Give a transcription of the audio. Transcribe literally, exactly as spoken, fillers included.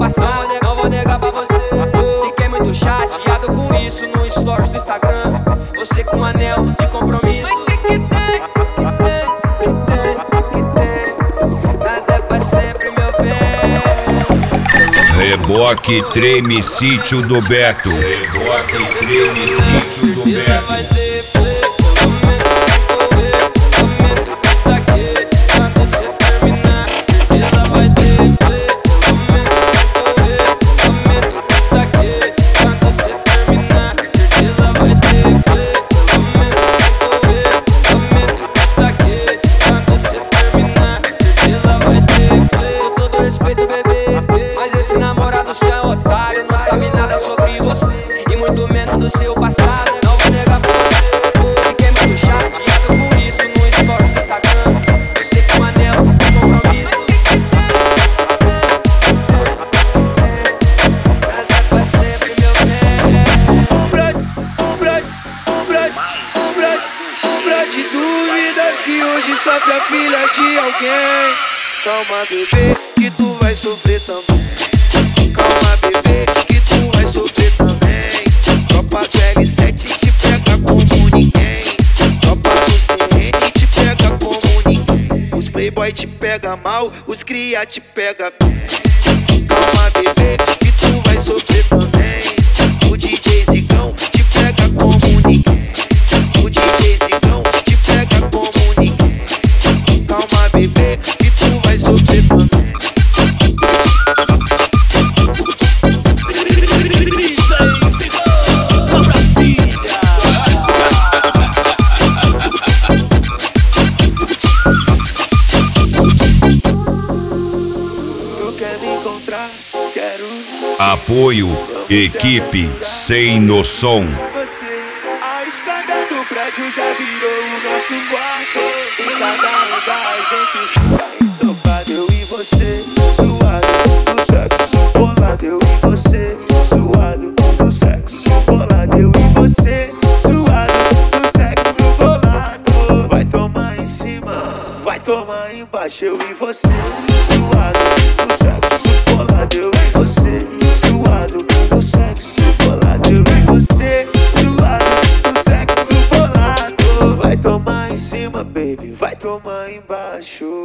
passada, não vou negar pra você. Fiquei muito chateado com isso no stories do Instagram. Você com um anel de compromisso. Mas que que tem? Que tem? Que tem? Que tem? Nada é pra sempre, meu bem. Reboque treme sítio do Beto. Reboque treme sítio do Beto. Vai ter play, pelo menos vou correr. Pelo menos tá aqui, quando cê terminar. Certeza vai ter play, pelo menos vou correr. Pelo menos tá aqui, quando cê terminar. Certeza vai ter play, pelo menos vou correr. Pelo menos tá aqui, quando cê terminar. Certeza vai ter play. Com todo respeito, bebê, mas esse namorado seu é otário. Não sabe nada sobre você e muito menos do seu passado. Não vou negar pra você, fiquei muito chateado com isso no stories do Instagram. Você com um anel de compromisso. Nada pra sempre, meu bem. Brode, brode, brode, brode, brode dúvidas que hoje sofre a filha de alguém. Calma, bebê, que tu vai sofrer também. Calma, bebê, que tu vai sofrer também. Tropa do L sete te pega como ninguém. Tropa do C N te pega como ninguém. Os playboy te pega mal, os cria te pega bem. Calma, bebê, que tu vai sofrer também. O D J Zigão te pega como ninguém. O D J Zigão te pega como ninguém. Calma, bebê, que tu vai sofrer também. Apoio Equipe Sem Noção. Você, a escada do prédio já virou o nosso quarto. Em cada andar a gente fica ensopado. Eu e você, suado do sexo bolado. Eu e você, suado do sexo bolado. Eu e você, suado do sexo bolado. Vai tomar em cima, vai tomar embaixo. Eu e você, suado do sexo bolado. Eu e você, suado do sexo bolado. Eu e você, suado do sexo bolado. Vai tomar em cima, baby, vai tomar embaixo.